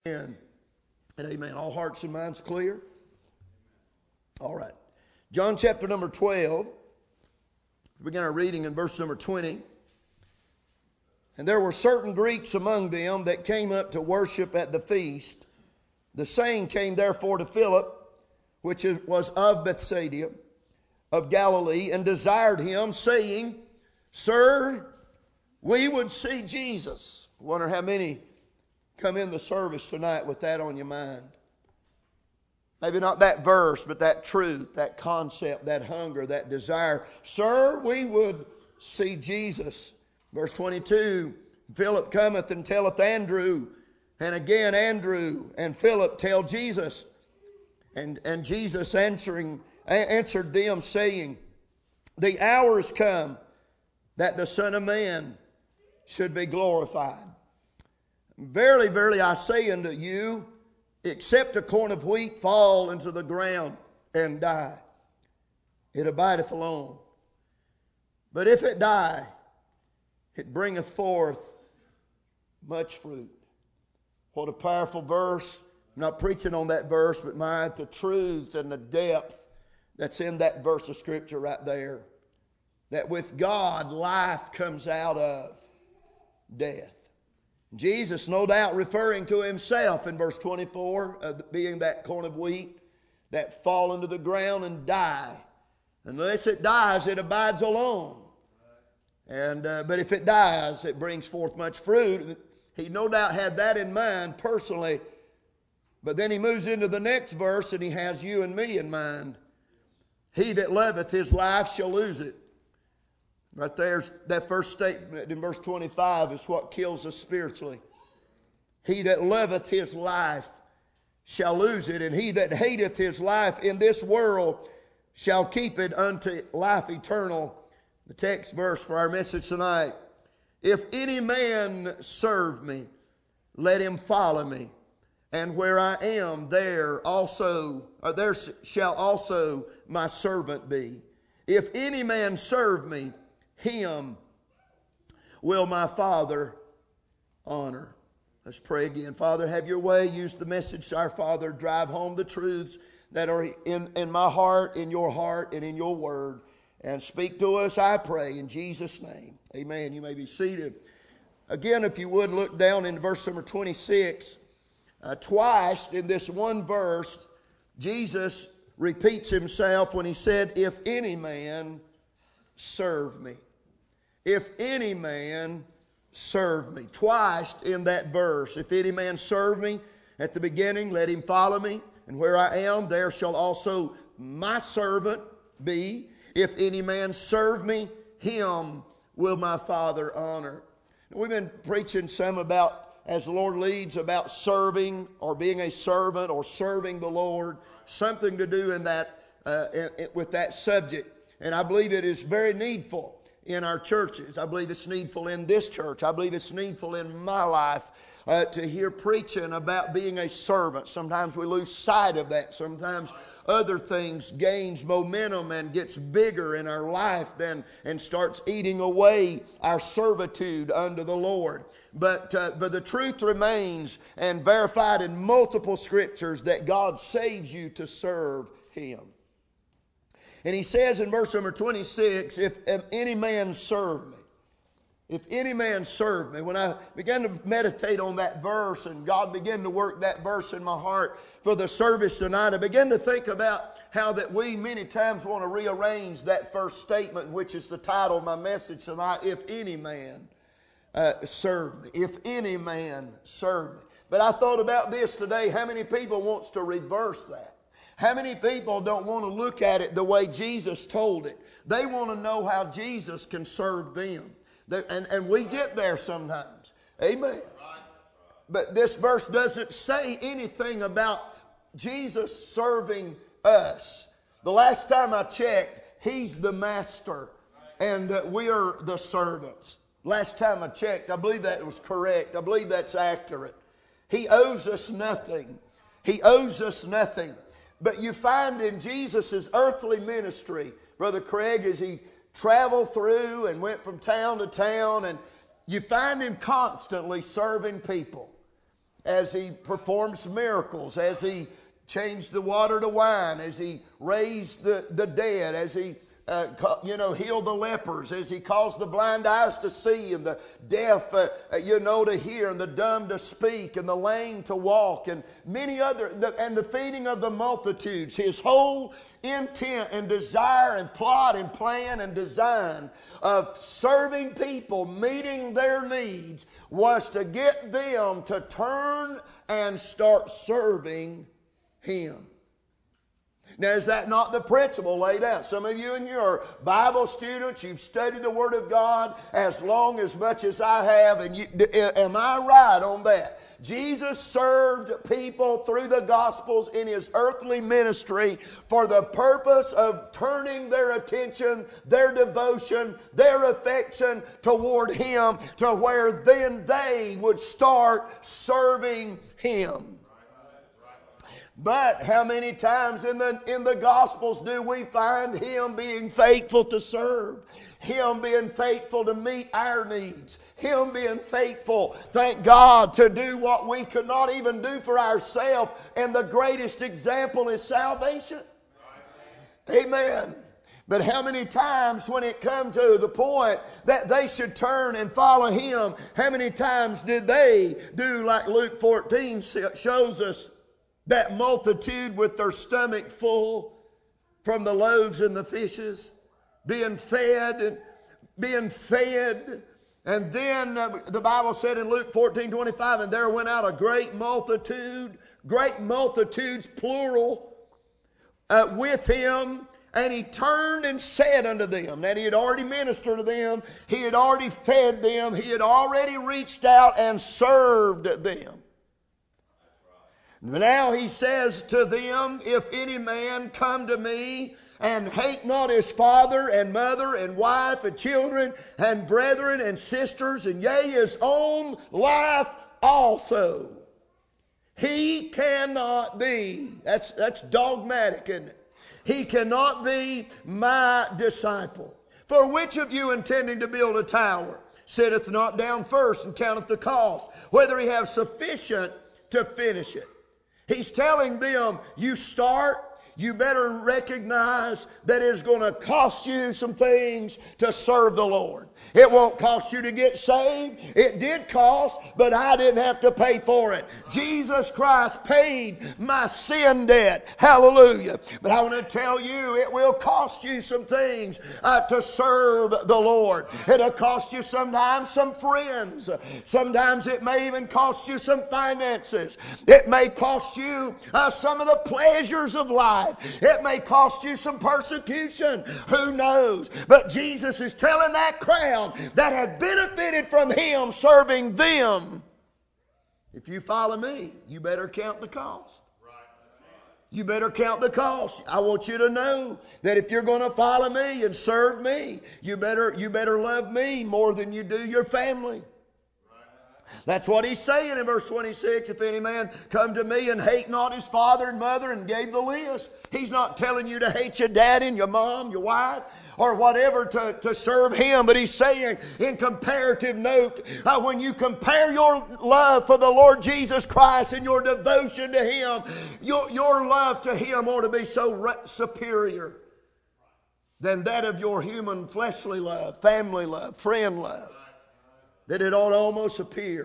And amen. All hearts and minds clear? All right. John chapter number 12. We begin our reading in verse number 20. And there were certain Greeks among them that came up to worship at the feast. The same came therefore to Philip, which was of Bethsaida of Galilee, and desired him, saying, Sir, we would see Jesus. I wonder how many come in the service tonight with that on your mind. Maybe not that verse, but that truth, that concept, that hunger, that desire. Sir, we would see Jesus. Verse 22, Philip cometh and telleth Andrew, and again Andrew and Philip tell Jesus. And Jesus answered them, saying, The hour is come that the Son of Man should be glorified. Verily, verily, I say unto you, except a corn of wheat fall into the ground and die, it abideth alone. But if it die, it bringeth forth much fruit. What a powerful verse. I'm not preaching on that verse, but the truth and the depth that's in that verse of Scripture right there. That with God, life comes out of death. Jesus, no doubt referring to himself in verse 24, being that corn of wheat that fall into the ground and die. Unless it dies, it abides alone. But if it dies, it brings forth much fruit. He no doubt had that in mind personally. But then he moves into the next verse and he has you and me in mind. He that loveth his life shall lose it. Right there's that first statement in verse 25 is what kills us spiritually. He that loveth his life shall lose it, and he that hateth his life in this world shall keep it unto life eternal. The text verse for our message tonight. If any man serve me, let him follow me. And where I am, there shall also my servant be. If any man serve me, him will my Father honor. Let's pray again. Father, have your way. Use the message, our Father. Drive home the truths that are in my heart, in your heart, and in your word. And speak to us, I pray, in Jesus' name. Amen. You may be seated. Again, if you would, look down in verse number 26. Twice in this one verse, Jesus repeats himself when he said, If any man serve me. If any man serve me. Twice in that verse. If any man serve me, at the beginning, let him follow me. And where I am, there shall also my servant be. If any man serve me, him will my Father honor. We've been preaching some about, as the Lord leads, about serving or being a servant or serving the Lord. Something to do in that with that subject. And I believe it is very needful in our churches. I believe it's needful in this church. I believe it's needful in my life to hear preaching about being a servant. Sometimes we lose sight of that. Sometimes other things gains momentum and gets bigger in our life and starts eating away our servitude unto the Lord. But the truth remains and verified in multiple scriptures that God saves you to serve Him. And he says in verse number 26, if any man serve me. If any man serve me. When I began to meditate on that verse and God began to work that verse in my heart for the service tonight, I began to think about how that we many times want to rearrange that first statement, which is the title of my message tonight, If any man serve me. If any man serve me. But I thought about this today. How many people wants to reverse that? How many people don't want to look at it the way Jesus told it? They want to know how Jesus can serve them. And we get there sometimes. Amen. But this verse doesn't say anything about Jesus serving us. The last time I checked, He's the master and we are the servants. Last time I checked, I believe that was correct. I believe that's accurate. He owes us nothing. He owes us nothing. But you find in Jesus' earthly ministry, Brother Craig, as He traveled through and went from town to town, and you find Him constantly serving people. as He performs miracles, as He changed the water to wine, as He raised the dead, as He healed the lepers, as He caused the blind eyes to see and the deaf, to hear, and the dumb to speak, and the lame to walk, and many other, and the feeding of the multitudes. His whole intent and desire and plot and plan and design of serving people, meeting their needs, was to get them to turn and start serving Him. Now, is that not the principle laid out? Some of you in here are Bible students. You've studied the Word of God as much as I have. And am I right on that? Jesus served people through the Gospels in His earthly ministry for the purpose of turning their attention, their devotion, their affection toward Him, to where then they would start serving Him. But how many times in the Gospels do we find Him being faithful to serve? Him being faithful to meet our needs. Him being faithful, thank God, to do what we could not even do for ourselves. And the greatest example is salvation. Amen. But how many times when it come to the point that they should turn and follow Him, how many times did they do like Luke 14 shows us? That multitude with their stomach full from the loaves and the fishes, being fed. And then the Bible said in Luke 14:25, and there went out a great multitudes, plural, with Him. And He turned and said unto them, that He had already ministered to them, He had already fed them, He had already reached out and served them. Now He says to them, if any man come to me and hate not his father and mother and wife and children and brethren and sisters, and yea, his own life also, he cannot be, that's dogmatic, isn't it? He cannot be my disciple. For which of you intending to build a tower sitteth not down first and counteth the cost, whether he have sufficient to finish it? He's telling them, you start, you better recognize that it's going to cost you some things to serve the Lord. It won't cost you to get saved. It did cost, but I didn't have to pay for it. Jesus Christ paid my sin debt. Hallelujah. But I want to tell you, it will cost you some things to serve the Lord. It'll cost you sometimes some friends. Sometimes it may even cost you some finances. It may cost you some of the pleasures of life. It may cost you some persecution. Who knows? But Jesus is telling that crowd that had benefited from Him serving them, if you follow me, you better count the cost. You better count the cost. I want you to know that if you're going to follow me and serve me, you better love me more than you do your family. That's what He's saying in verse 26. If any man come to me and hate not his father and mother, and gave the list. He's not telling you to hate your daddy and your mom, your wife, or whatever to serve Him. But He's saying in comparative note, when you compare your love for the Lord Jesus Christ and your devotion to Him, your love to Him ought to be so superior than that of your human fleshly love, family love, friend love, that it ought to almost appear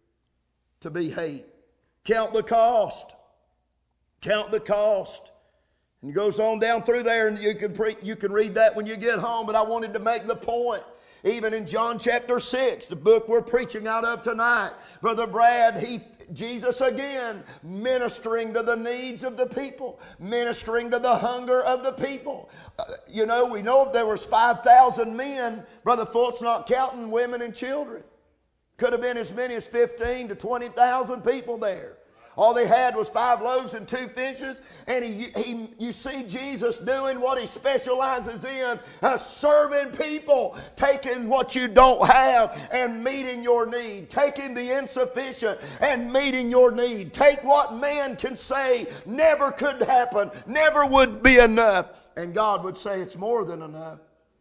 to be hate. Count the cost. Count the cost. And he goes on down through there, and you can read that when you get home. But I wanted to make the point, even in John chapter 6, the book we're preaching out of tonight, Brother Brad, Jesus again ministering to the needs of the people, ministering to the hunger of the people. We know there was 5,000 men, Brother Fultz, not counting women and children. Could have been as many as 15 to 20,000 people there. All they had was 5 loaves and 2 fishes. And you see Jesus doing what He specializes in, serving people, taking what you don't have and meeting your need, taking the insufficient and meeting your need. Take what man can say never could happen, never would be enough, and God would say it's more than enough.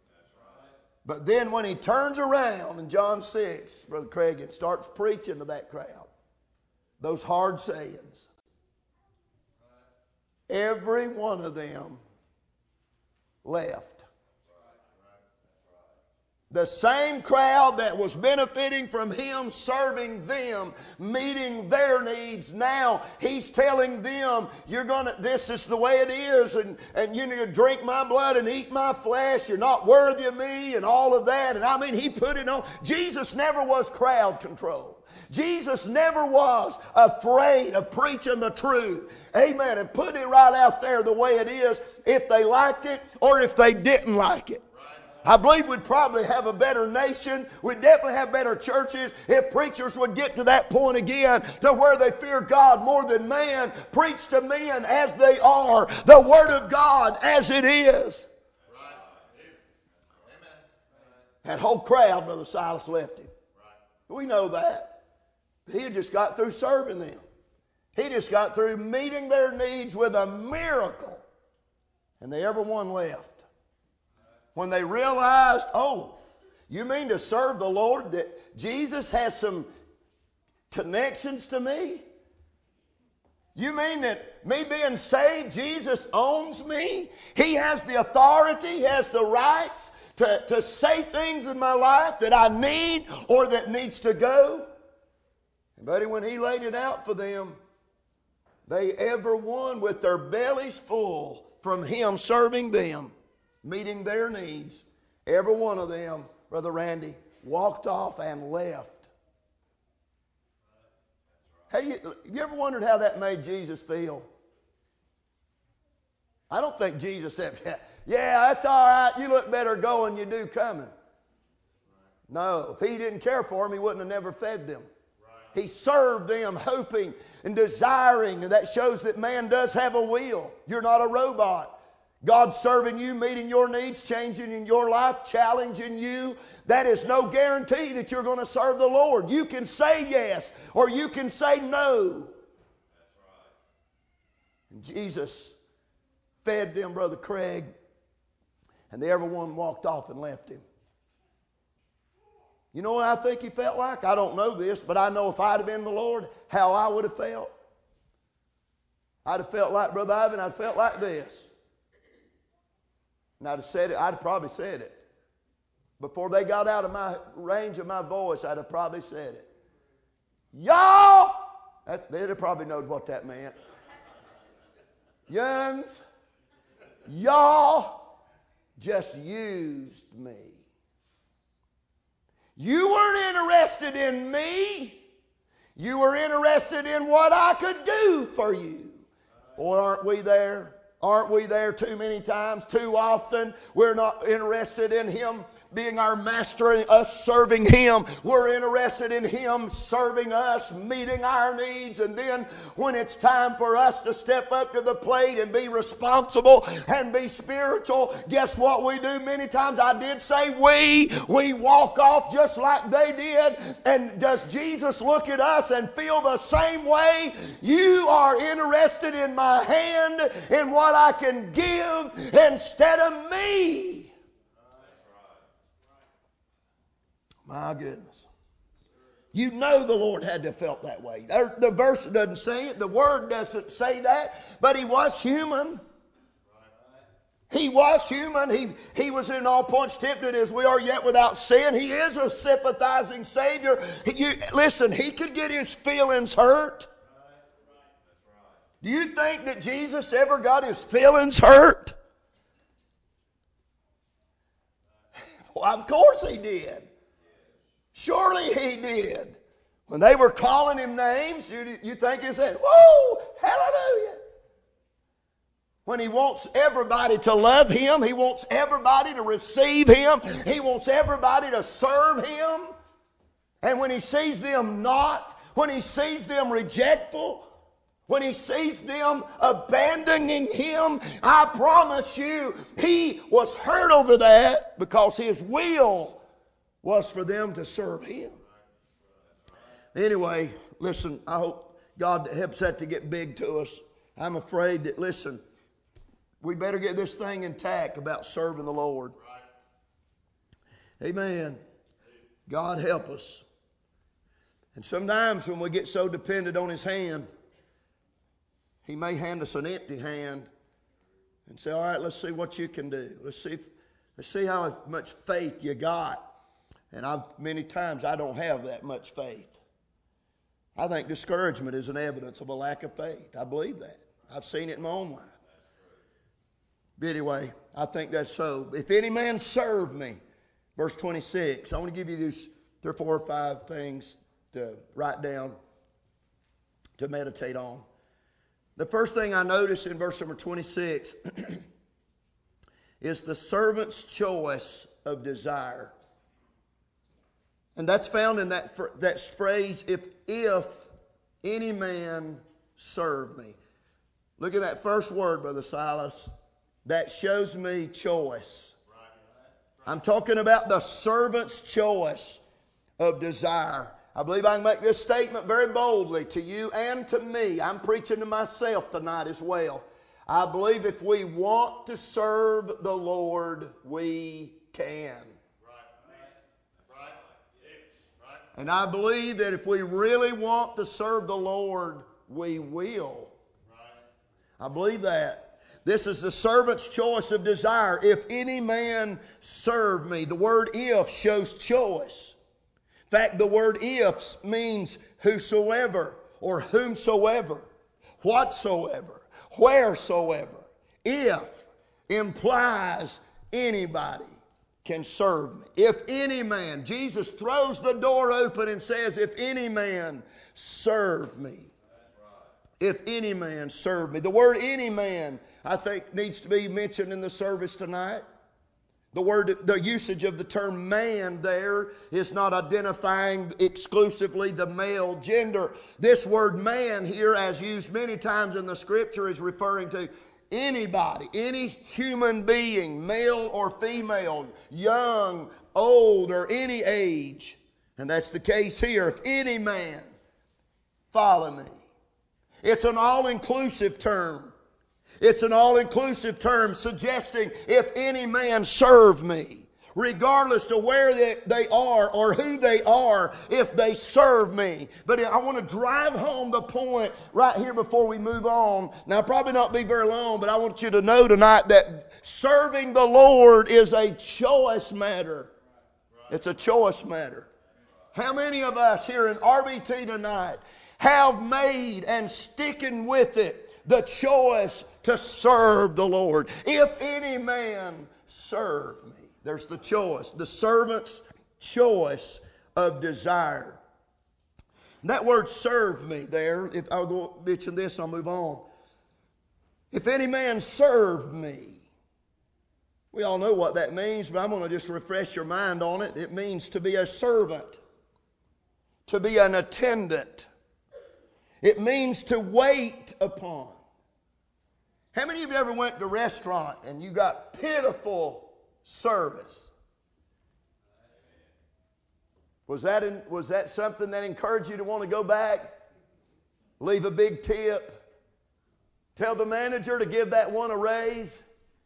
But then when He turns around in John 6, Brother Craig, and starts preaching to that crowd, those hard sayings, every one of them left. The same crowd that was benefiting from him serving them, meeting their needs, now he's telling them, this is the way it is, and you need to drink my blood and eat my flesh, you're not worthy of me, and all of that. And I mean, he put it on. Jesus never was crowd control. Jesus never was afraid of preaching the truth. Amen. And put it right out there the way it is, if they liked it or if they didn't like it. I believe we'd probably have a better nation. We'd definitely have better churches if preachers would get to that point again, to where they fear God more than man, preach to men as they are, the Word of God as it is. Right. Amen. That whole crowd, Brother Silas, left him. Right. We know that. He had just got through serving them. He just got through meeting their needs with a miracle. And they everyone left. When they realized, oh, you mean to serve the Lord, that Jesus has some connections to me? You mean that me being saved, Jesus owns me? He has the authority, He has the rights to say things in my life that I need or that needs to go? And buddy, when He laid it out for them, they everyone with their bellies full from Him serving them, meeting their needs, every one of them, Brother Randy, walked off and left. Have you ever wondered how that made Jesus feel? I don't think Jesus said, yeah, that's all right, you look better going you do coming. No, if He didn't care for them, He wouldn't have never fed them. He served them hoping and desiring, and that shows that man does have a will. You're not a robot. God's serving you, meeting your needs, changing in your life, challenging you. That is no guarantee that you're going to serve the Lord. You can say yes or you can say no. That's right. And Jesus fed them, Brother Craig, and everyone walked off and left Him. You know what I think He felt like? I don't know this, but I know if I'd have been the Lord, how I would have felt. I'd have felt like, Brother Ivan, I'd felt like this. And I'd have said it, I'd have probably said it. Before they got out of my range of my voice, I'd have probably said it. Y'all, they'd have probably known what that meant. Young's, y'all just used me. You weren't interested in me. You were interested in what I could do for you. Boy, aren't we there? Aren't we there too many times, too often? We're not interested in Him being our master and us serving Him. We're interested in Him serving us, meeting our needs. And then when it's time for us to step up to the plate and be responsible and be spiritual, guess what we do many times? I did say we walk off just like they did. And does Jesus look at us and feel the same way? You are interested in my hand, in what I can give, instead of me. My goodness. You know the Lord had to have felt that way. The verse doesn't say it. The Word doesn't say that. But He was human. He was human. He was in all points tempted as we are, yet without sin. He is a sympathizing Savior. Listen, He could get His feelings hurt. Do you think that Jesus ever got His feelings hurt? Well, of course He did. Surely He did. When they were calling Him names, you think He said, whoa, hallelujah. When He wants everybody to love Him, He wants everybody to receive Him, He wants everybody to serve Him. And when He sees them not, when He sees them rejectful, when He sees them abandoning Him, I promise you, He was hurt over that because His will was for them to serve Him. Anyway, listen, I hope God helps that to get big to us. I'm afraid that, listen, we better get this thing intact about serving the Lord. Amen. God help us. And sometimes when we get so dependent on His hand, He may hand us an empty hand and say, all right, let's see what you can do. Let's see how much faith you got. And many times I don't have that much faith. I think discouragement is an evidence of a lack of faith. I believe that. I've seen it in my own life. But anyway, I think that's so. If any man serve me, verse 26, I want to give you these 3 or 4 or 5 things to write down, to meditate on. The first thing I notice in verse number 26 is the servant's choice of desire. And that's found in that phrase, if any man serve me. Look at that first word, Brother Silas. That shows me choice. I'm talking about the servant's choice of desire. I believe I can make this statement very boldly to you and to me. I'm preaching to myself tonight as well. I believe if we want to serve the Lord, we can. And I believe that if we really want to serve the Lord, we will. I believe that. This is the servant's choice of desire. If any man serve me. The word if shows choice. In fact, the word if means whosoever or whomsoever, whatsoever, wheresoever. If implies anybody can serve me. If any man, Jesus throws the door open and says, if any man serve me. If any man serve me. The word any man, I think, needs to be mentioned in the service tonight. The usage of the term man there is not identifying exclusively the male gender. This word man here, as used many times in the Scripture, is referring to anybody, any human being, male or female, young, old, or any age. And that's the case here. If any man follow me. It's an all-inclusive term. It's an all-inclusive term suggesting if any man serve me, regardless to where they are or who they are, if they serve me. But I want to drive home the point right here before we move on. Now, probably not be very long, but I want you to know tonight that serving the Lord is a choice matter. It's a choice matter. How many of us here in RBT tonight have made and sticking with it the choice to serve the Lord? If any man serve me. There's the choice, the servant's choice of desire. That word serve me there, if I'll go mention this, I'll move on. If any man serve me. We all know what that means, but I'm going to just refresh your mind on it. It means to be a servant, to be an attendant. It means to wait upon. How many of you ever went to a restaurant and you got pitiful service? Was that something that encouraged you to want to go back? Leave a big tip? Tell the manager to give that one a raise?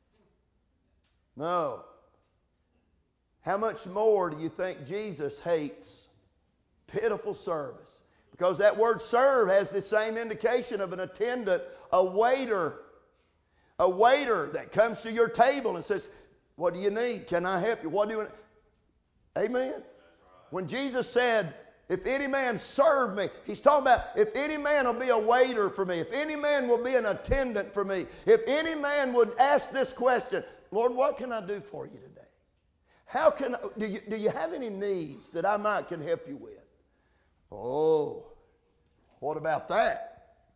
No. How much more do you think Jesus hates pitiful service? Because that word serve has the same indication of an attendant, a waiter. A waiter that comes to your table and says, what do you need? Can I help you? What do you want? Amen. When Jesus said, if any man serve me, he's talking about if any man will be a waiter for me, if any man will be an attendant for me, if any man would ask this question, Lord, what can I do for you today? How can do you have any needs that I might can help you with? Oh, what about that?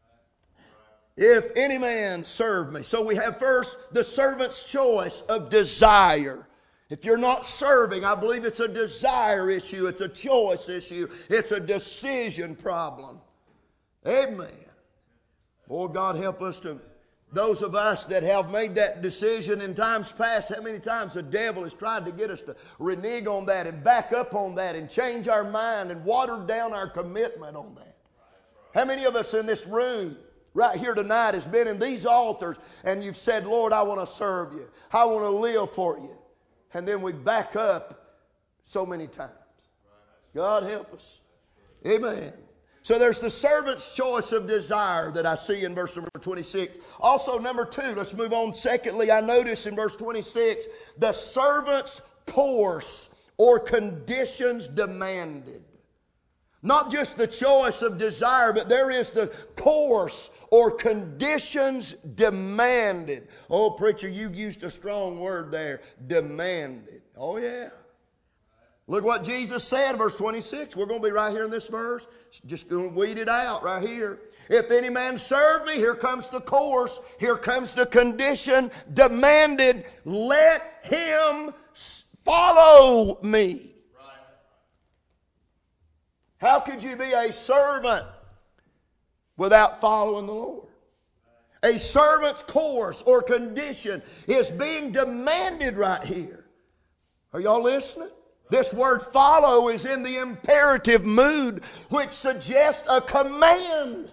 If any man serve me. So we have first the servant's choice of desire. If you're not serving, I believe it's a desire issue. It's a choice issue. It's a decision problem. Amen. Lord God, help us to, those of us that have made that decision in times past, how many times the devil has tried to get us to renege on that and back up on that and change our mind and water down our commitment on that. How many of us in this room right here tonight has been in these altars and you've said, Lord, I want to serve you. I want to live for you. And then we back up so many times. God help us. Amen. So there's the servant's choice of desire that I see in verse number 26. Also, number 2, let's move on. Secondly, I notice in verse 26, the servant's course or conditions demanded. Not just the choice of desire, but there is the course or conditions demanded. Oh, preacher, you used a strong word there. Demanded. Oh, yeah. Look what Jesus said in verse 26. We're going to be right here in this verse. Just going to weed it out right here. If any man serve me, here comes the course. Here comes the condition demanded. Let him follow me. How could you be a servant without following the Lord? A servant's course or condition is being demanded right here. Are y'all listening? This word follow is in the imperative mood, which suggests a command.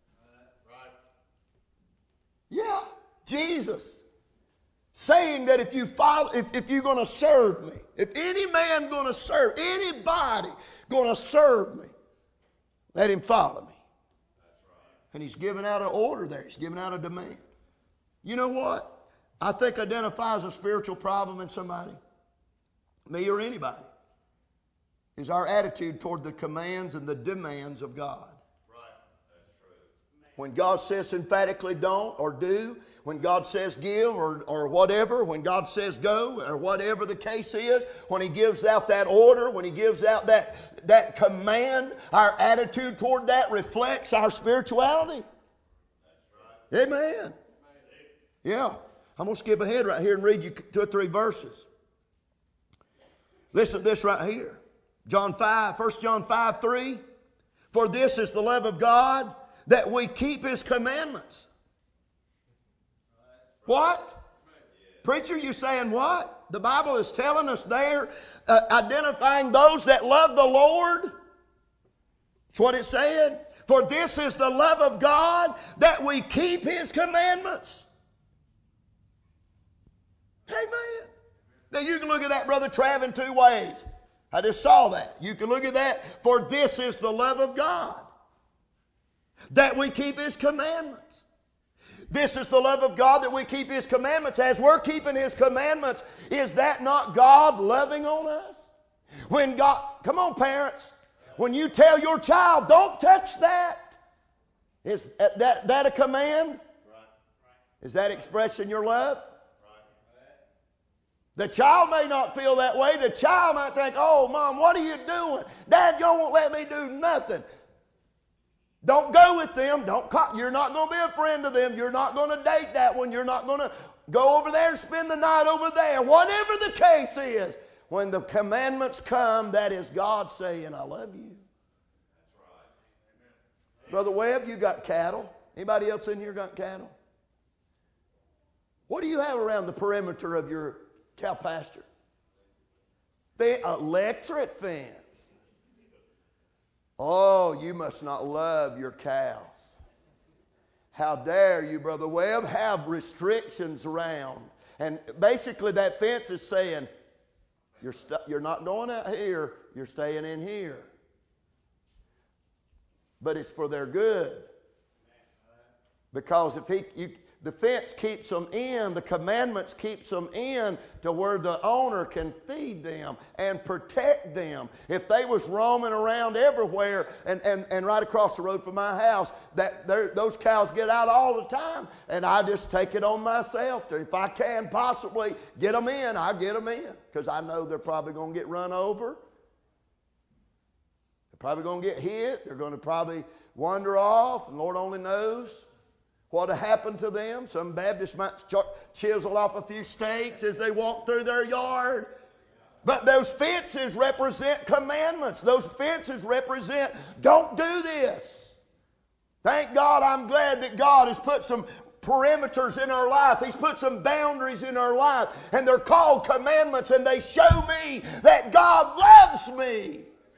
Yeah, Jesus saying that if you follow, if you're going to serve me, if any man going to serve, anybody going to serve me, let him follow me. And he's giving out an order there. He's giving out a demand. You know what? I think identifies a spiritual problem in somebody, me or anybody, is our attitude toward the commands and the demands of God. Right. That's true. When God says emphatically don't or do, when God says give or whatever, when God says go or whatever the case is, when He gives out that order, when He gives out that command, our attitude toward that reflects our spirituality. That's right. Amen. Yeah. I'm going to skip ahead right here and read you 2 or 3 verses. Listen to this right here. 1 John 5, 3. For this is the love of God, that we keep His commandments. What? Preacher, you saying what? The Bible is telling us there, identifying those that love the Lord. That's what it said. For this is the love of God, that we keep His commandments. Amen. Now you can look at that, Brother Trav, in 2 ways. I just saw that. You can look at that. For this is the love of God, that we keep His commandments. This is the love of God, that we keep His commandments. As we're keeping His commandments, is that not God loving on us? When God, come on parents, when you tell your child, don't touch that, is that a command? Is that expressing your love? The child may not feel that way. The child might think, oh, Mom, what are you doing? Dad, you won't let me do nothing. Don't go with them. You're not going to be a friend of them. You're not going to date that one. You're not going to go over there and spend the night over there. Whatever the case is, when the commandments come, that is God saying, I love you. That's right. Brother Webb, you got cattle. Anybody else in here got cattle? What do you have around the perimeter of your cow pasture? Electric fence. Oh, you must not love your cows. How dare you, Brother Webb, have restrictions around. And basically that fence is saying, you're not going out here, you're staying in here. But it's for their good. Because if the fence keeps them in, the commandments keeps them in to where the owner can feed them and protect them. If they was roaming around everywhere and right across the road from my house, those cows get out all the time, and I just take it on myself to, if I can possibly get them in, I get them in, because I know they're probably going to get run over. They're probably going to get hit. They're going to probably wander off, and Lord only knows what will happen to them. Some Baptists might chisel off a few steaks as they walk through their yard. But those fences represent commandments. Those fences represent, don't do this. Thank God, I'm glad that God has put some perimeters in our life. He's put some boundaries in our life. And they're called commandments, and they show me that God loves me.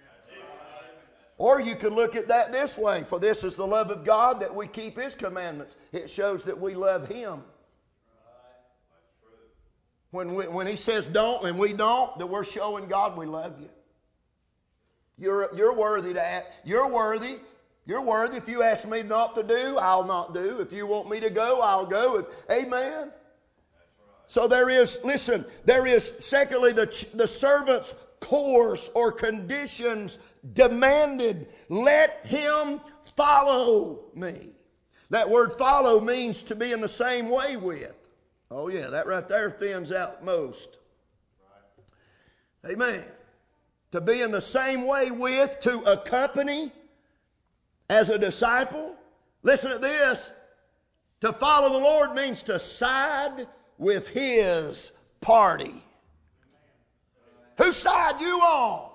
Or you could look at that this way. For this is the love of God, that we keep His commandments. It shows that we love Him. When He says don't and we don't, that we're showing God we love you. You're worthy to act. You're worthy. You're worthy. If you ask me not to do, I'll not do. If you want me to go, I'll go. Amen. So there is, listen, there is, secondly, the servant's course or conditions demanded. Let him follow me. That word follow means to be in the same way with. Oh yeah, that right there thins out most. Amen. To be in the same way with, to accompany as a disciple. Listen to this. To follow the Lord means to side with His party. Whose side you on?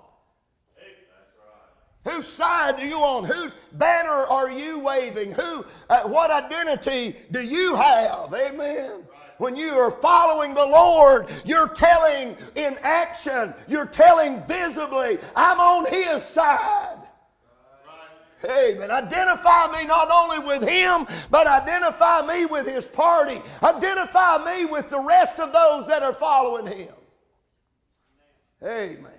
Whose side are you on? Whose banner are you waving? What identity do you have? Amen. When you are following the Lord, you're telling in action, you're telling visibly, I'm on His side. Amen. Identify me not only with Him, but identify me with His party. Identify me with the rest of those that are following Him. Amen.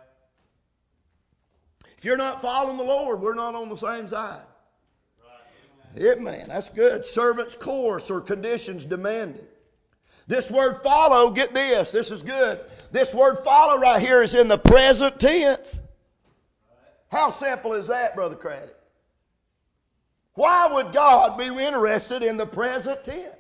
If you're not following the Lord, we're not on the same side. Amen. That's good. Servant's course or conditions demanded. This word follow, get this. This is good. This word follow right here is in the present tense. How simple is that, Brother Craddock? Why would God be interested in the present tense?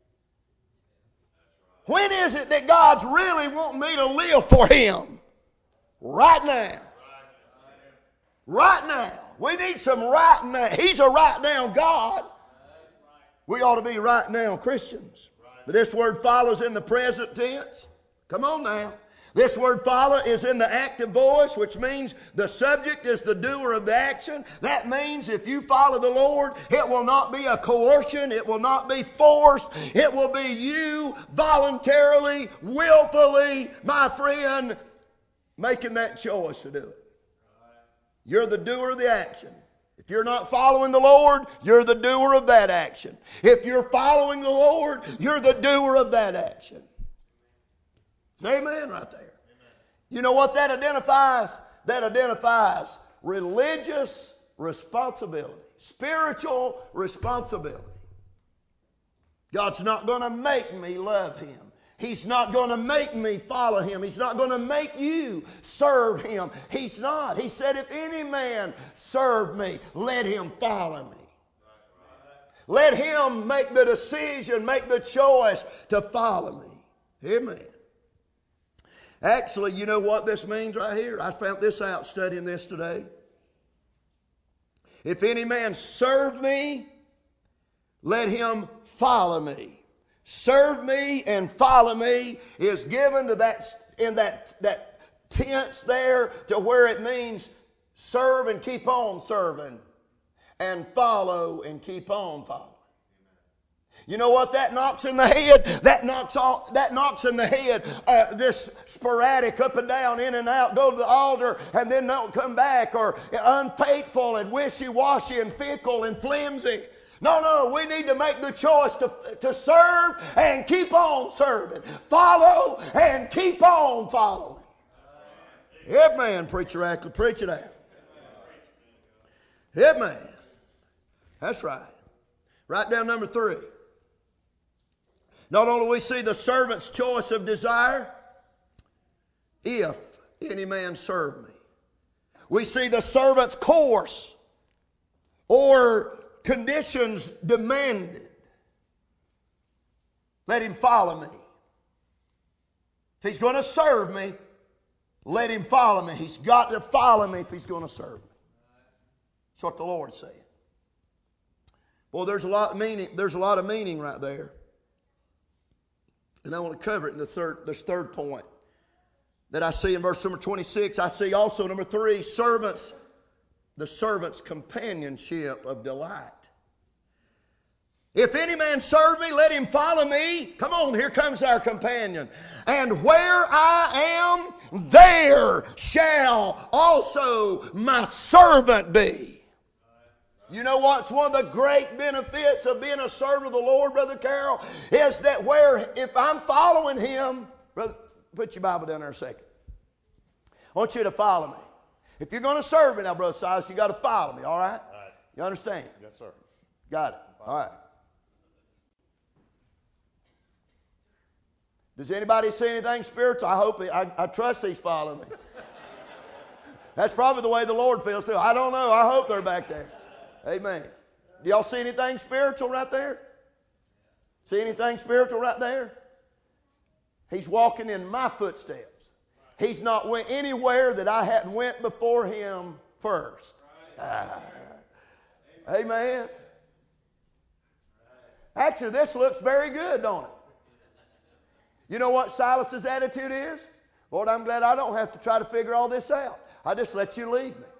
When is it that God's really wanting me to live for Him? Right now. Right now. We need some right now. He's a right now God. We ought to be right now Christians. But this word follows in the present tense. Come on now. This word follow is in the active voice, which means the subject is the doer of the action. That means if you follow the Lord, it will not be a coercion. It will not be forced. It will be you voluntarily, willfully, my friend, making that choice to do it. You're the doer of the action. If you're not following the Lord, you're the doer of that action. If you're following the Lord, you're the doer of that action. Amen right there. Amen. You know what that identifies? That identifies religious responsibility, spiritual responsibility. God's not going to make me love Him. He's not going to make me follow Him. He's not going to make you serve Him. He's not. He said, if any man serve me, let him follow me. Let him make the decision, make the choice to follow me. Amen. Actually, you know what this means right here? I found this out studying this today. If any man serve me, let him follow me. Serve me and follow me is given to that in that tense there to where it means serve and keep on serving and follow and keep on following. You know what that knocks in the head? That knocks in the head this sporadic up and down, in and out, go to the altar and then don't come back, or unfaithful and wishy-washy and fickle and flimsy. No, we need to make the choice to serve and keep on serving. Follow and keep on following. Amen, preacher Ackley, preach it out. Amen. That's right. Write down number 3. Not only we see the servant's choice of desire, if any man serve me. We see the servant's course or conditions demanded. Let him follow me. If he's going to serve me, let him follow me. He's got to follow me if he's going to serve me. That's what the Lord said. Boy, there's a lot of meaning. There's a lot of meaning right there. And I want to cover it in this third point that I see in verse number 26. I see also number 3, the servant's companionship of delight. If any man serve me, let him follow me. Come on, here comes our companion. And where I am, there shall also my servant be. You know what's one of the great benefits of being a servant of the Lord, Brother Carroll, is that if I'm following Him, brother, put your Bible down there a second. I want you to follow me. If you're going to serve me now, Brother Silas, you got to follow me, all right? All right. You understand? Yes, sir. Got it. All right. Does anybody see anything spiritual? I trust he's following me. That's probably the way the Lord feels too. I don't know. I hope they're back there. Amen. Do y'all see anything spiritual right there? See anything spiritual right there? He's walking in my footsteps. He's not went anywhere that I hadn't went before him first. Amen. Actually, this looks very good, don't it? You know what Silas's attitude is? Lord, I'm glad I don't have to try to figure all this out. I just let you lead me.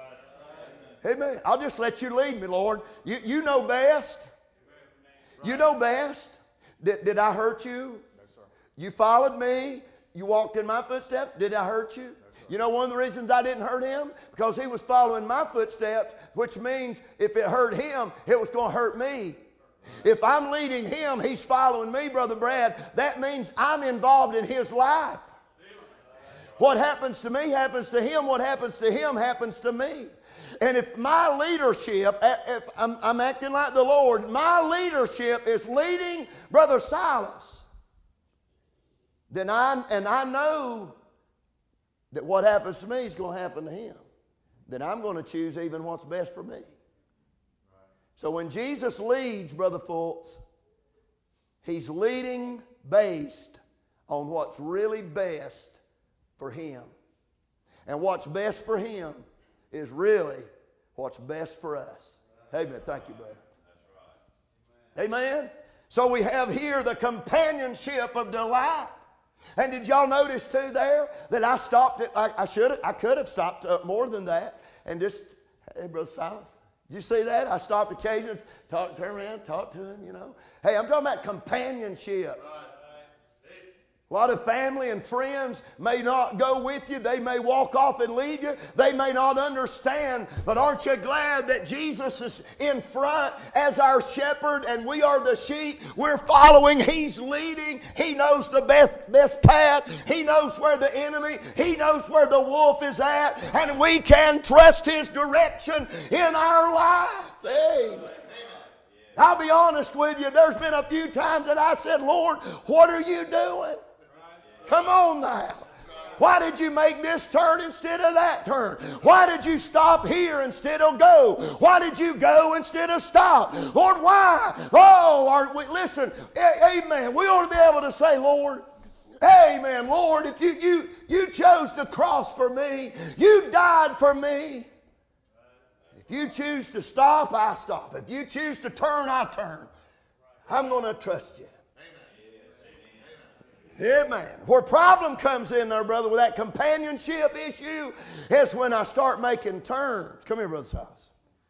Amen. I'll just let you lead me, Lord. You know best. You know best. Did I hurt you? No, sir. You followed me. You walked in my footsteps. Did I hurt you? You know one of the reasons I didn't hurt him? Because he was following my footsteps, which means if it hurt him, it was going to hurt me. If I'm leading him, he's following me, Brother Brad. That means I'm involved in his life. What happens to me happens to him. What happens to him happens to me. And if my leadership, if I'm acting like the Lord, my leadership is leading Brother Silas, then I know that what happens to me is going to happen to him. Then I'm going to choose even what's best for me. So when Jesus leads, Brother Fultz, he's leading based on what's really best for him. And what's best for him is really what's best for us. Amen. Thank you, brother. That's right. Amen. So we have here the companionship of delight. And did y'all notice too there that I stopped at, I could have stopped more than that and just, hey, Brother Silas, did you see that? I stopped occasionally, turn around, talk to him, you know. Hey, I'm talking about companionship. Right. A lot of family and friends may not go with you. They may walk off and leave you. They may not understand. But aren't you glad that Jesus is in front as our shepherd and we are the sheep? We're following. He's leading. He knows the best path. He knows where the enemy, he knows where the wolf is at. And we can trust his direction in our life. Amen. I'll be honest with you. There's been a few times that I said, Lord, what are you doing? Come on now. Why did you make this turn instead of that turn? Why did you stop here instead of go? Why did you go instead of stop? Lord, why? Oh, listen, amen. We ought to be able to say, Lord, amen, Lord, if you chose the cross for me, you died for me. If you choose to stop, I stop. If you choose to turn, I turn. I'm going to trust you. Amen. Where problem comes in there, brother, with that companionship issue is when I start making turns. Come here, Brother Silas.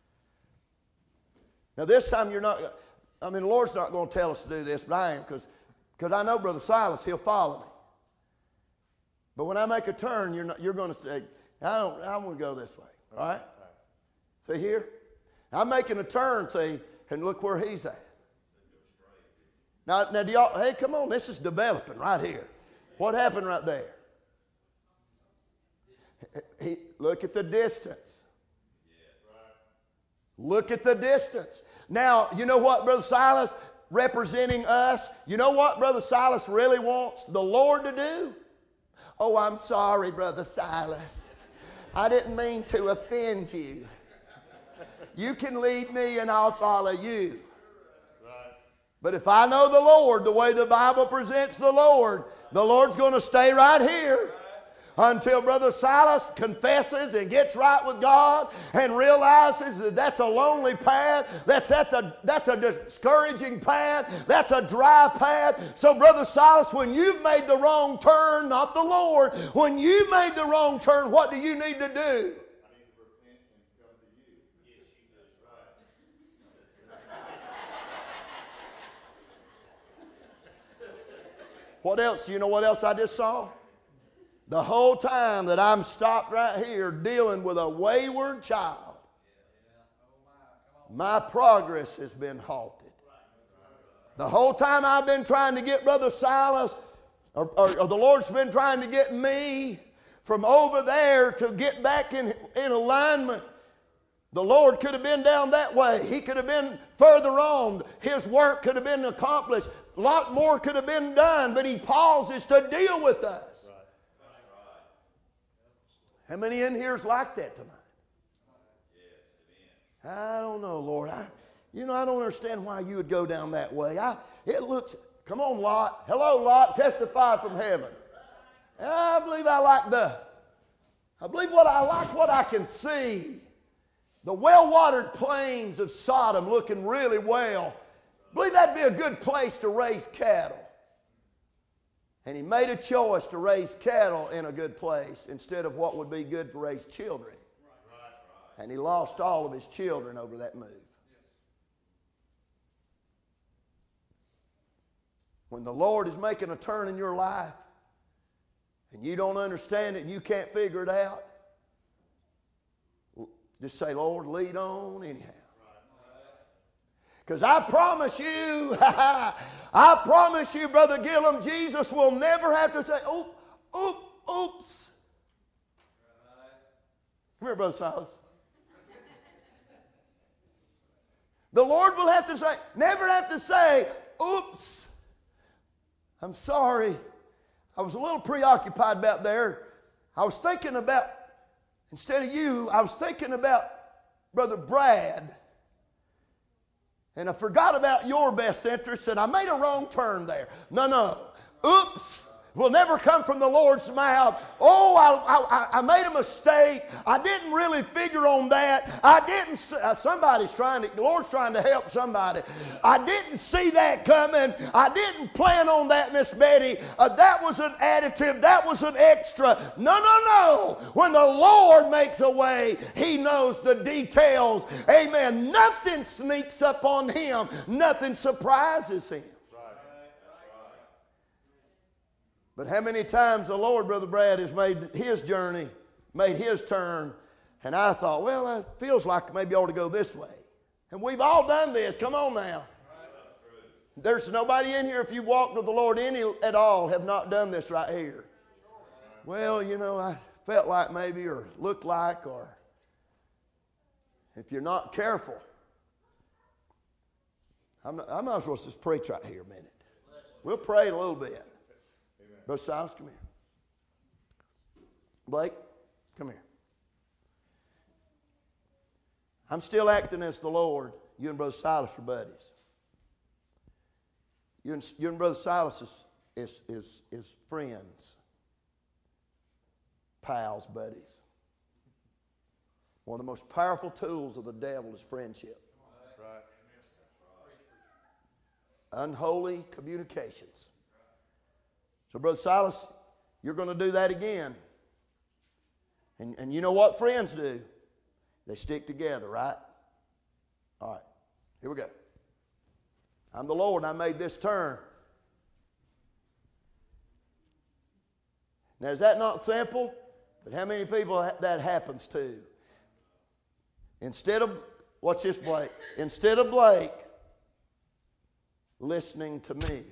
Now this time you're not, the Lord's not going to tell us to do this, but I am, because I know Brother Silas, he'll follow me. But when I make a turn, you're going to say, I want to go this way. All right? See here? I'm making a turn, see, and look where he's at. Now do y'all, hey, come on, this is developing right here. What happened right there? Look at the distance. Look at the distance. Now, you know what, Brother Silas, representing us, you know what Brother Silas really wants the Lord to do? Oh, I'm sorry, Brother Silas. I didn't mean to offend you. You can lead me and I'll follow you. But if I know the Lord, the way the Bible presents the Lord's going to stay right here until Brother Silas confesses and gets right with God and realizes that that's a lonely path, that's a discouraging path, that's a dry path. So Brother Silas, when you've made the wrong turn, not the Lord, when you made the wrong turn, what do you need to do? What else? You know what else I just saw? The whole time that I'm stopped right here dealing with a wayward child, my progress has been halted. The whole time I've been trying to get Brother Silas, or the Lord's been trying to get me from over there to get back in alignment. The Lord could have been down that way. He could have been further on. His work could have been accomplished. A lot more could have been done, but He pauses to deal with us. How many in here is like that tonight? I don't know, Lord. I don't understand why you would go down that way. It looks, come on, Lot. Hello, Lot. Testify from heaven. I believe I like what I can see. The well-watered plains of Sodom looking really well. I believe that'd be a good place to raise cattle. And he made a choice to raise cattle in a good place instead of what would be good to raise children. And he lost all of his children over that move. When the Lord is making a turn in your life and you don't understand it and you can't figure it out, just say, Lord, lead on anyhow. Because I promise you, Brother Gillum, Jesus will never have to say, oops. Come here, Brother Silas. The Lord will never have to say, oops, I'm sorry. I was a little preoccupied about there. I was thinking about, instead of you, I was thinking about Brother Brad. And I forgot about your best interest and I made a wrong turn there. No. Oops will never come from the Lord's mouth. Oh, I made a mistake. I didn't really figure on that. The Lord's trying to help somebody. I didn't see that coming. I didn't plan on that, Miss Betty. That was an additive. That was an extra. No. When the Lord makes a way, He knows the details. Amen. Nothing sneaks up on Him. Nothing surprises Him. But how many times the Lord, Brother Brad, has made His journey, made His turn, and I thought, well, it feels like maybe I ought to go this way. And we've all done this. Come on now. There's nobody in here, if you walked with the Lord at all, have not done this right here. Well, I felt like maybe, or looked like, or if you're not careful. I might as well just preach right here a minute. We'll pray a little bit. Brother Silas, come here. Blake, come here. I'm still acting as the Lord. You and Brother Silas are buddies. You and Brother Silas is friends. Pals, buddies. One of the most powerful tools of the devil is friendship. Right. Unholy communications. So, Brother Silas, you're going to do that again. And you know what friends do? They stick together, right? All right, here we go. I'm the Lord, and I made this turn. Now, is that not simple? But how many people that happens to? Watch this, Blake. Instead of Blake listening to me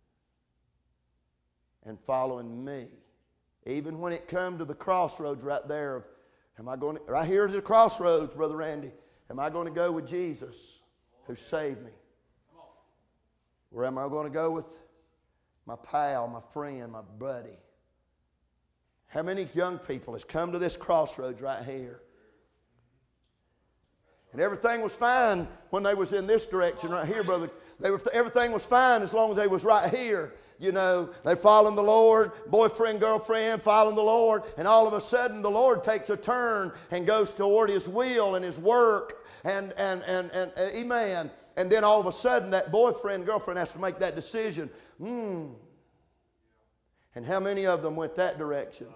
and following me, even when it come to the crossroads right there, right here at the crossroads, Brother Randy, am I going to go with Jesus who saved me? Or am I going to go with my pal, my friend, my buddy? How many young people has come to this crossroads right here? And everything was fine when they was in this direction right here, brother. Everything was fine as long as they was right here. They following the Lord, boyfriend, girlfriend, following the Lord, and all of a sudden the Lord takes a turn and goes toward His will and His work, and amen. And then all of a sudden that boyfriend, girlfriend has to make that decision. And how many of them went that direction?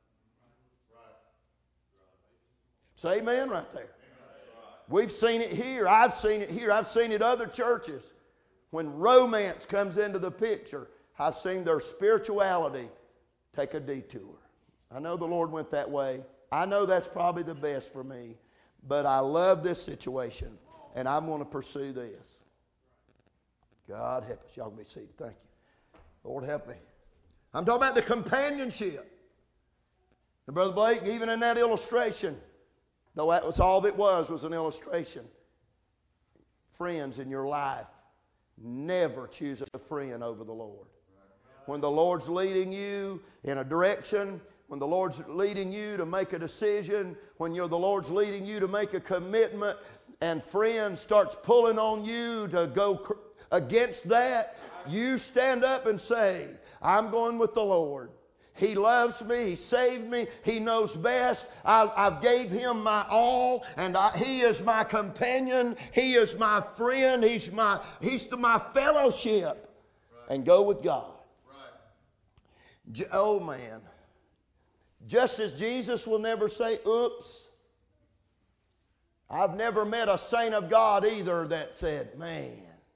Say amen right there. We've seen it here. I've seen it here. I've seen it other churches. When romance comes into the picture, I've seen their spirituality take a detour. I know the Lord went that way. I know that's probably the best for me. But I love this situation, and I'm going to pursue this. God help us. Y'all can be seated. Thank you. Lord help me. I'm talking about the companionship. And Brother Blake, even in that illustration, though that was all it was an illustration, friends in your life, never choose a friend over the Lord. When the Lord's leading you in a direction, when the Lord's leading you to make a decision, when the Lord's leading you to make a commitment, and friend starts pulling on you to go against that, you stand up and say, I'm going with the Lord. He loves me. He saved me. He knows best. I've gave Him my all, and He is my companion. He is my friend. He's my fellowship. Right. And go with God. Right. Oh, man. Just as Jesus will never say, oops. I've never met a saint of God either that said, man,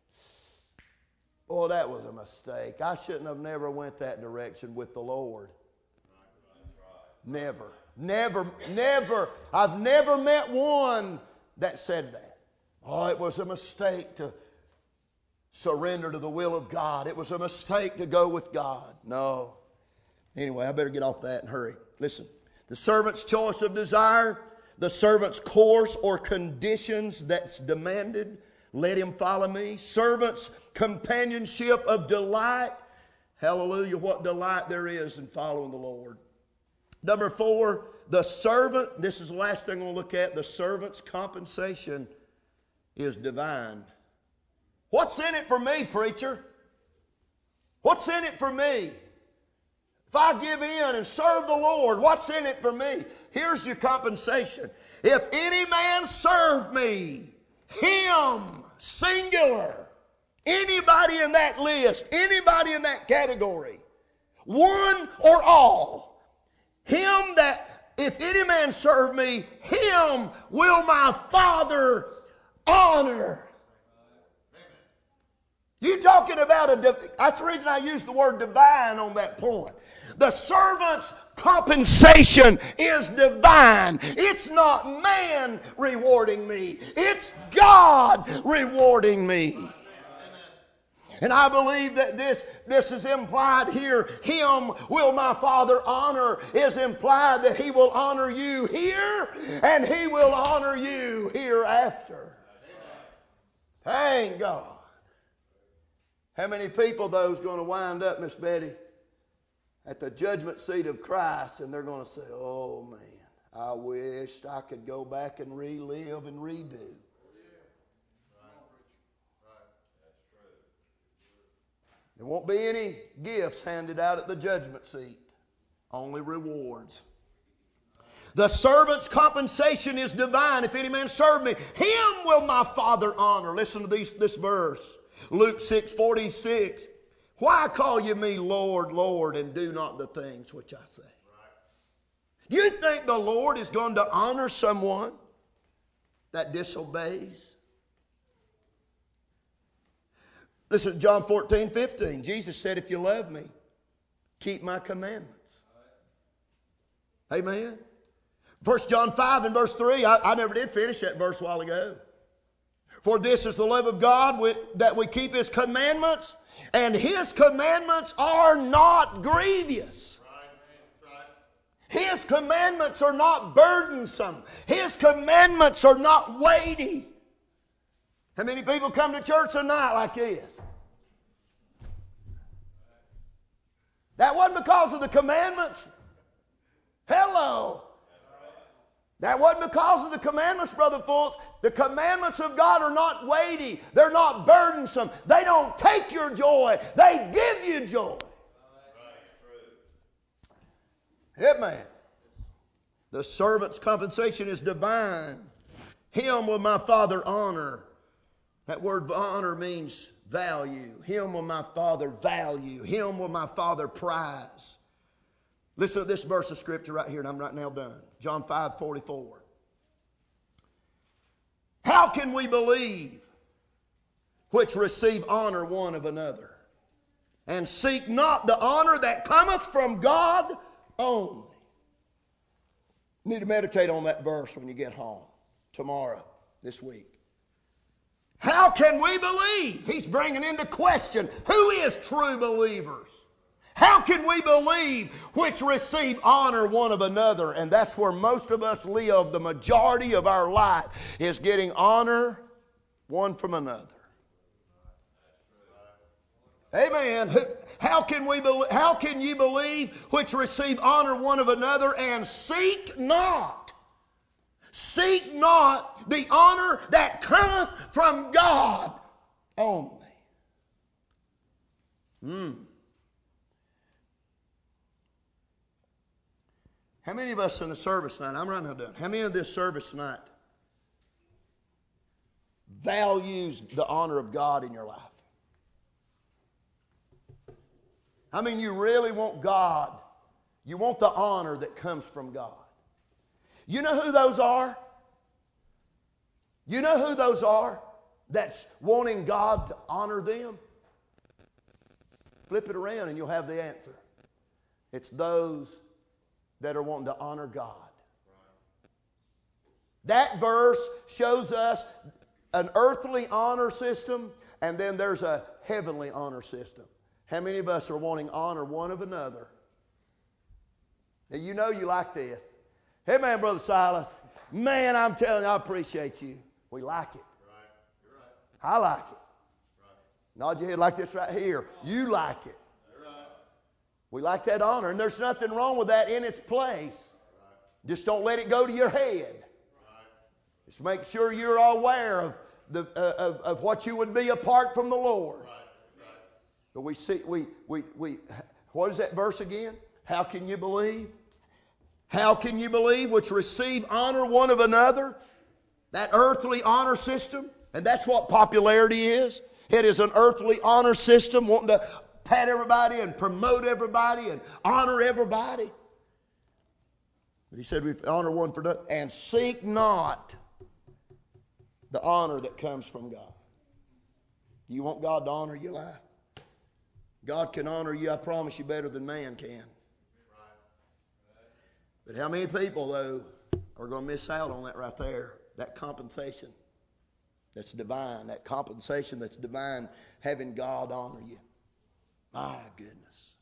boy, that was a mistake. I shouldn't have never went that direction with the Lord. Never. Never. Never. I've never met one that said that. Oh, it was a mistake to surrender to the will of God. It was a mistake to go with God. No. Anyway, I better get off that and hurry. Listen. The servant's choice of desire, the servant's course or conditions that's demanded. Let him follow me. Servant's companionship of delight. Hallelujah, what delight there is in following the Lord. Number 4, the servant, this is the last thing we'll look at, the servant's compensation is divine. What's in it for me, preacher? What's in it for me? If I give in and serve the Lord, what's in it for me? Here's your compensation. If any man serve me, him, singular, anybody in that list, anybody in that category, one or all, him that, if any man serve me, him will my Father honor. You talking about that's the reason I use the word divine on that point. The servant's compensation is divine. It's not man rewarding me. It's God rewarding me. And I believe that this is implied here. Him will my Father honor is implied that He will honor you here and He will honor you hereafter. Thank God. How many people, though, is going to wind up, Miss Betty, at the judgment seat of Christ, and they're going to say, oh, man, I wished I could go back and relive and redo. There won't be any gifts handed out at the judgment seat. Only rewards. The servant's compensation is divine. If any man serve me, him will my Father honor. Listen to this verse. Luke 6:46. Why call you me Lord, Lord, and do not the things which I say? Do you think the Lord is going to honor someone that disobeys? Listen to John 14:15. Jesus said, if you love me, keep my commandments. Amen. 1 John 5 and verse 3. I never did finish that verse a while ago. For this is the love of God, that we keep His commandments, and His commandments are not grievous. His commandments are not burdensome. His commandments are not weighty. How many people come to church tonight like this? That wasn't because of the commandments. Hello. That wasn't because of the commandments, Brother Fultz. The commandments of God are not weighty. They're not burdensome. They don't take your joy. They give you joy. Amen. The servant's compensation is divine. Him will my Father honor. That word honor means value. Him will my Father value. Him will my Father prize. Listen to this verse of Scripture right here, and I'm right now done. John 5:44. How can we believe which receive honor one of another, and seek not the honor that cometh from God only? You need to meditate on that verse when you get home tomorrow, this week. How can we believe? He's bringing into question who is true believers. How can we believe which receive honor one of another? And that's where most of us live. The majority of our life is getting honor one from another. Amen. How can you believe which receive honor one of another and seek not the honor that cometh from God only? How many of us in the service tonight, I'm running done, how many of this service tonight values the honor of God in your life? I mean, you really want God. You want the honor that comes from God. You know who those are? You know who those are that's wanting God to honor them? Flip it around and you'll have the answer. It's those that are wanting to honor God. That verse shows us an earthly honor system, and then there's a heavenly honor system. How many of us are wanting honor one of another? Now, you know you like this. Hey, man, Brother Silas. Man, I'm telling you, I appreciate you. We like it. Right. You're right. I like it. Right. Nod your head like this right here. You like it. You're right. We like that honor, and there's nothing wrong with that in its place. Right. Just don't let it go to your head. Right. Just make sure you're aware of what you would be apart from the Lord. Right. Right. But we see, what is that verse again? How can you believe? How can you believe which receive honor one of another? That earthly honor system. And that's what popularity is. It is an earthly honor system, wanting to pat everybody and promote everybody and honor everybody. But he said we honor one for another. And seek not the honor that comes from God. Do you want God to honor your life? God can honor you, I promise you, better than man can. But how many people, though, are going to miss out on that right there? That compensation that's divine. That compensation that's divine, having God honor you. My goodness.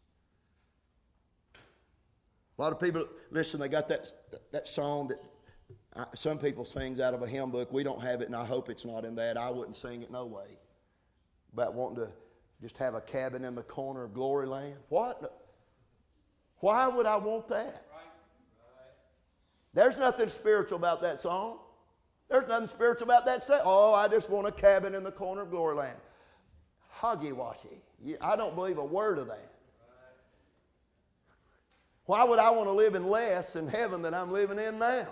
A lot of people, listen, they got that song that some people sings out of a hymn book. We don't have it, and I hope it's not in that. I wouldn't sing it no way. About wanting to just have a cabin in the corner of glory land. What? Why would I want that? There's nothing spiritual about that song. There's nothing spiritual about that statement. Oh, I just want a cabin in the corner of glory land. Hoggy-washy. I don't believe a word of that. Why would I want to live in less in heaven than I'm living in now?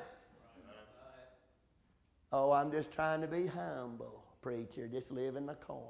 Oh, I'm just trying to be humble, preacher. Just live in the corner.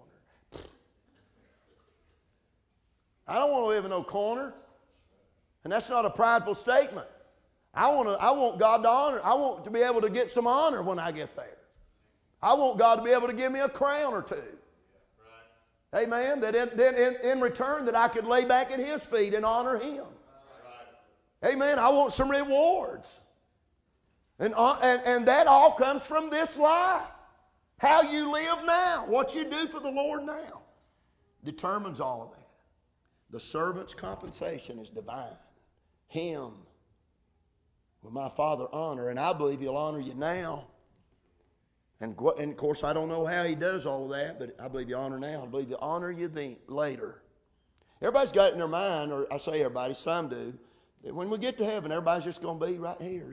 I don't want to live in no corner. And that's not a prideful statement. I want God to honor. I want to be able to get some honor when I get there. I want God to be able to give me a crown or two. Right. Amen. That in return that I could lay back at His feet and honor Him. Right. Amen. I want some rewards. And that all comes from this life. How you live now, what you do for the Lord now, determines all of that. The servant's compensation is divine. Him will my Father honor, and I believe He'll honor you now. And of course, I don't know how He does all of that, but I believe He'll honor now. I believe He'll honor you later. Everybody's got it in their mind, or I say everybody, some do, that when we get to heaven, everybody's just going to be right here.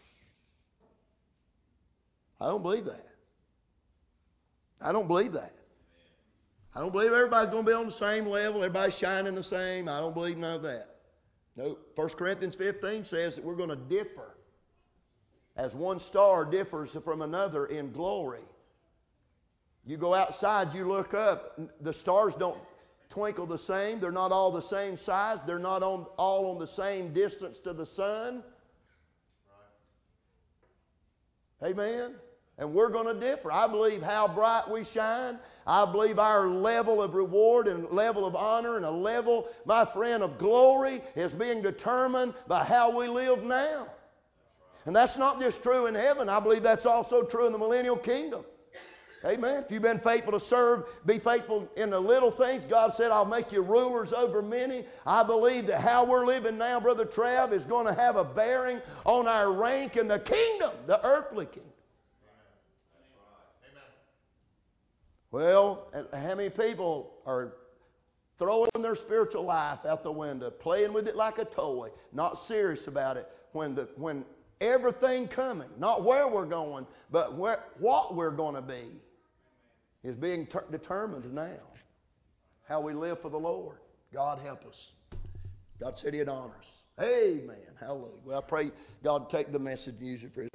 I don't believe that. I don't believe that. I don't believe everybody's going to be on the same level, everybody's shining the same. I don't believe none of that. No, 1 Corinthians 15 says that we're going to differ. As one star differs from another in glory. You go outside, you look up, the stars don't twinkle the same. They're not all the same size. They're not all on the same distance to the sun. Right. Amen? And we're going to differ. I believe how bright we shine. I believe our level of reward and level of honor and a level, my friend, of glory is being determined by how we live now. And that's not just true in heaven. I believe that's also true in the millennial kingdom. Amen. If you've been faithful to serve, be faithful in the little things. God said, I'll make you rulers over many. I believe that how we're living now, Brother Trav, is going to have a bearing on our rank in the kingdom, the earthly kingdom. Well, how many people are throwing their spiritual life out the window, playing with it like a toy, not serious about it, when everything coming, not where we're going, but what we're going to be, is being determined now. How we live for the Lord. God help us. God said He'd honor us. Amen. Hallelujah. Well, I pray God take the message and use it for His